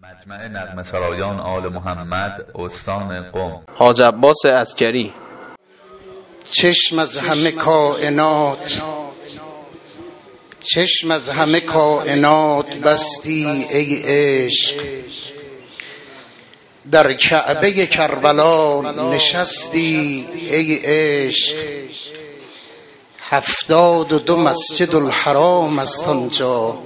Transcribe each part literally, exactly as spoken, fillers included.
مجمع نغمه سرایان آل محمد استان قم. حاج عباس عسکری. چشم از همه کائنات چشم از همه کائنات بستی ای عشق، در کعبه کربلا نشستی ای عشق. هفتاد و دو مسجد الحرام است آنجا،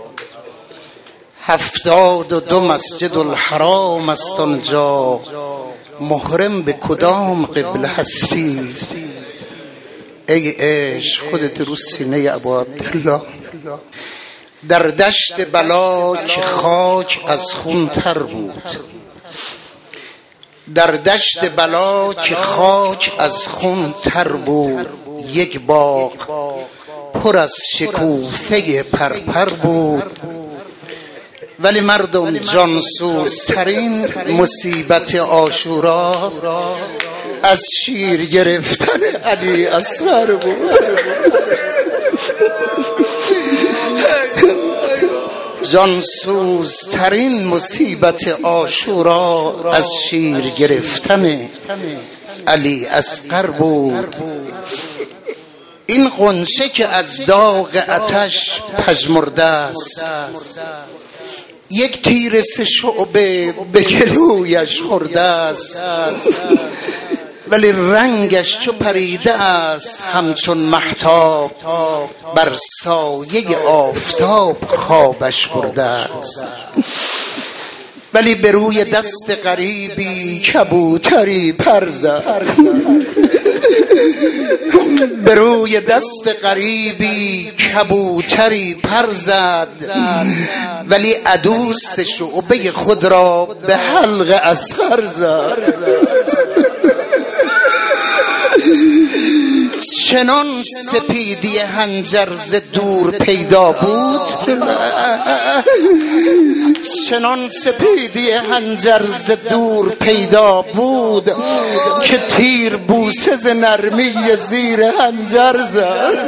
هفتاد و دو مسجد الحرام است آنجا. محرم به کدام قبله هستی ای عشق؟ خودت رو سینه ابو عبدالله. در دشت بلا که خاک از خون تر بود، در دشت بلا که خاک از خون تر بود. یک باغ پر از شکوفه پرپر بود، ولی مردم جانسوزترین مصیبت عاشورا از شیر گرفتن علی اصغر بود. جانسوزترین مصیبت عاشورا از شیر گرفتن علی اصغر بود. این غنچه که از داغ آتش پژمرده است، یک تیر سه شعبه به گلویش خورده است، ولی رنگش چو پریده است همچون مهتاب بر سایه آفتاب خوابش برده است. ولی به روی دست غریبی کبوتری پر زد، به روی دست غریبی کبوتری پر زد، ولی عدوس شعبه خود را به حلق اصغر زد. چنان سپیدی حنجر ز دور پیدا بود، چنان سپیدی حنجر ز دور پیدا بود که تیر بوسه ز نرمی زیر حنجر زد،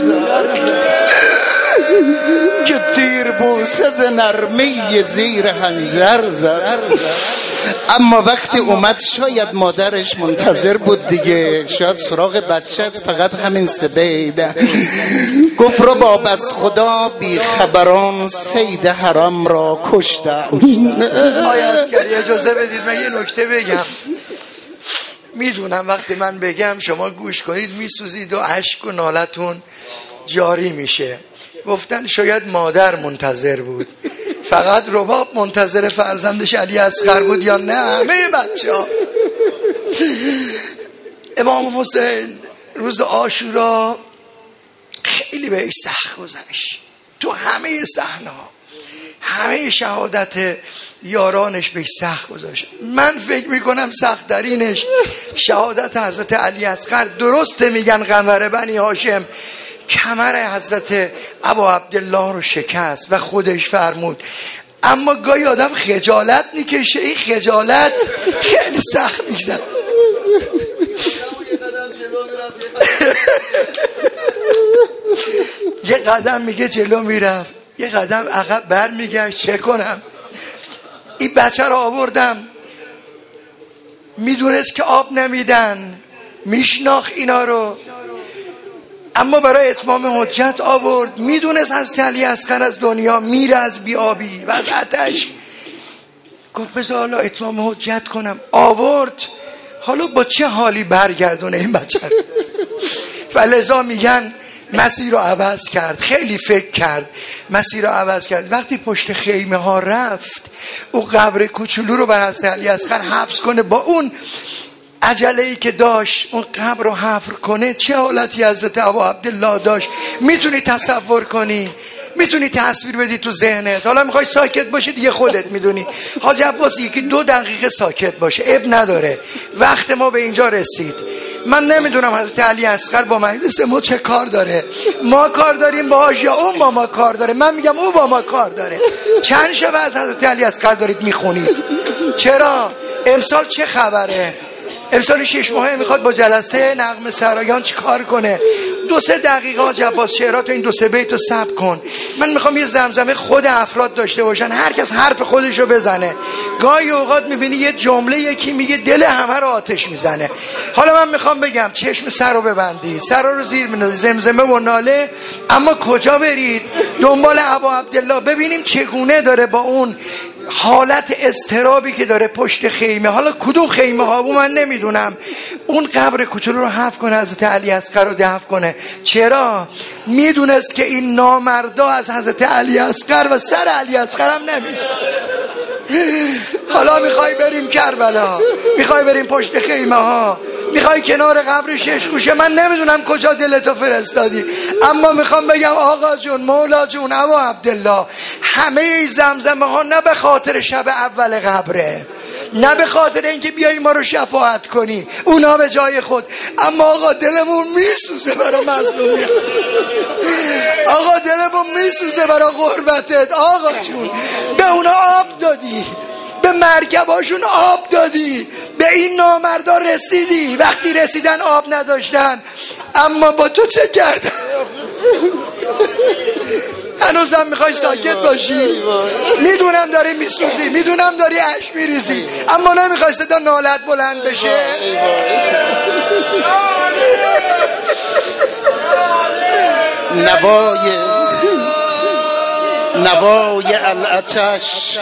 که تیر بوسه ز نرمی زیر حنجر زد. اما وقتی اومد شاید مادرش منتظر بود دیگه، شاید سراغ بچت فقط همین سبید. گفت رو باب از خدا بی خبران سید حرم را کشتم. آیا عسکری اجازه بدید من یه نکته بگم. میدونم وقتی من بگم شما گوش کنید میسوزید و اشک و نالتون جاری میشه. گفتن شاید مادر منتظر بود، فقط رباب منتظر فرزندش علی اصغر بود یا نه همه بچه ها؟ امام حسین روز عاشورا خیلی بهش سخت گذشت. تو همه صحنه ها همه شهادت یارانش بهش سخت گذاشت. من فکر میکنم سخت ترینش شهادت حضرت علی اصغر. درسته میگن قمر بنی هاشم کمر حضرت ابا عبدالله رو شکست و خودش فرمود، اما گاهی آدم خجالت میکشه، این خجالت خیلی سخت میگذره. یه قدم میگه جلو میرفت، یه قدم عقب بر میگشت. چه کنم؟ این بچه رو آوردم، میدونست که آب نمیدن، میشناخت اینا رو، اما برای اتمام حجت آورد. میدونست حضرت علی اصغر از دنیا میره از بیابی و از آتش. گفت بذار حالا اتمام حجت کنم. آورد. حالا با چه حالی برگردونه این بچه رو؟ فلذا میگن مسیر رو عوض کرد. خیلی فکر کرد، مسیر رو عوض کرد. وقتی پشت خیمه ها رفت او قبر کوچولو رو بر حضرت علی اصغر حفظ کنه، با اون عجله‌ای که داشت اون قبر رو حفر کنه، چه حالتی حضرت ابا عبدالله داشت میتونی تصور کنی؟ میتونی تصویر بدی تو ذهنت؟ حالا میخوای ساکت باشی دیگه خودت میدونی. حاج عباس یکی دو دقیقه ساکت باشه اب نداره، وقت ما به اینجا رسید. من نمیدونم حضرت علی اصغر با مجلس ما چه کار داره، ما کار داریم باهاش یا اون با ما کار داره. من میگم او با ما کار داره. چند شب از حضرت علی اصغر دارید میخونید؟ چرا؟ امسال چه خبره؟ امسال شش ماهه میخواد با جلسه نغمه سرایان چی کار کنه. دو سه دقیقه حاج عباس شعراتو این دو سه بیتو ثبت کن. من میخوام یه زمزمه خود افراد داشته باشن، هر کس حرف خودشو بزنه. گاهی اوقات میبینی یه جمله یکی میگه دل همه رو آتش میزنه. حالا من میخوام بگم چشم سر رو ببندید، سر رو زیر بندازید، زمزمه و ناله. اما کجا برید؟ دنبال ابا عبدالله ببینیم چگونه داره با اون حالت اضطرابی که داره پشت خیمه، حالا کدوم خیمه ها بو من نمیدونم، اون قبر کوچولو رو حفر کنه، حضرت علی اصغر رو دفن کنه. چرا؟ میدونست که این نامردا از حضرت علی اصغر و سر علی اصغر هم نمیشه. حالا میخوای بریم کربلا، میخوای بریم پشت خیمه ها، میخوای کنار قبر شش گوشه، من نمیدونم کجا دلتو فرستادی، اما میخوام بگم آقا جون، مولا جون، ابا عبدالله، همه ای زمزمه ها نه به خاطر شب اول قبره، نه به خاطر اینکه بیایی ما رو شفاعت کنی، اونا به جای خود، اما آقا دلمون میسوزه برای مظلومیت، آقا دلمون میسوزه برای غربتت. آقا جون به اونا آب دادی، به مرکباشون آب دادی، به این نامردا رسیدی، وقتی رسیدن آب نداشتن، اما با تو چه کردن؟ هنوزم میخوای ساکت باشی؟ میدونم داری میسوزی، میدونم داری اشک میریزی، اما نمیخوای صدا نالت بلند بشه؟ نوای نوای العطش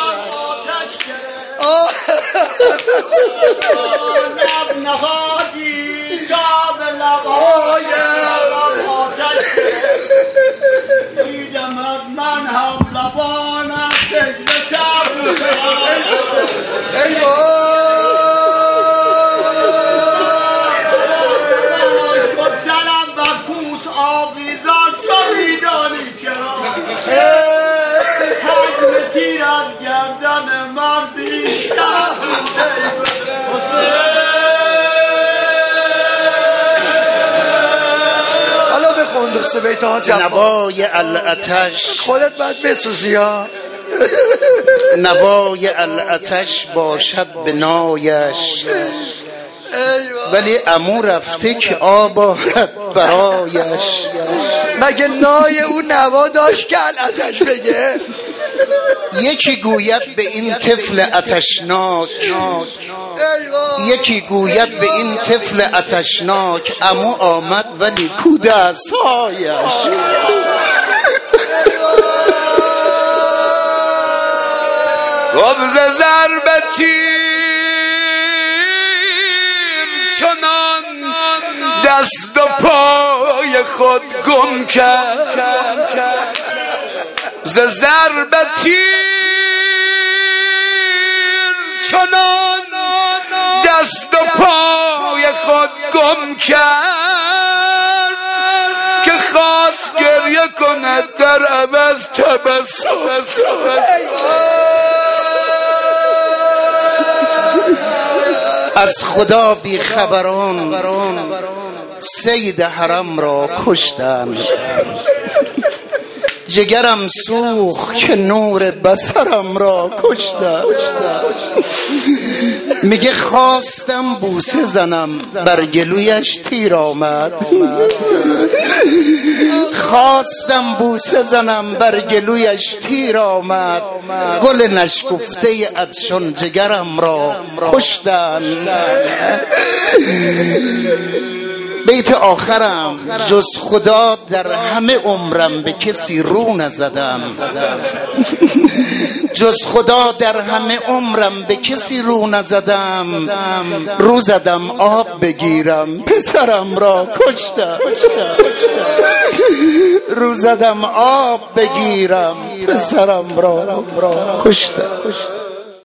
من هم لبانم سجده کرد ای وای جلم بر کوس آویزان تو میدانی چرا حجم تیر از گردن مردی شد. حالا بخون دو سه بیت ها جواب. نوای العطش خودت باید بسوزی ها. نوای العطش باشد به نایش، ولی عمو رفته که آب آرد برایش. مگه نای اون نوا داشت که العطش بگه؟ یکی گوید به این طفل آتشناک، یکی گوید به این طفل آتشناک، عمو آمد ولی کود عصایش. قبض ضرب تیر چنان دست و پای خود گم کرد، ز ضرب تیر چنان دست و پای خود گم کرد که خواست گریه کند در عوض تبسم. از خدا بی خبران سید حرم را کشتند، جگرم سوخت که نور بصرم را کشتند. میگه خواستم بوسه زنم بر گلویش تیر آمد، خواستم بوسه زنم بر گلویش تیر آمد، گل نشکفته عطشان جگرم را کشتند. بیت آخرم، جز خدا در همه عمرم به کسی رو نزدم، جز خدا در همه عمرم به کسی رو نزدم، رو زدم آب بگیرم پسرم را کشتم، رو زدم آب بگیرم پسرم را کشتم.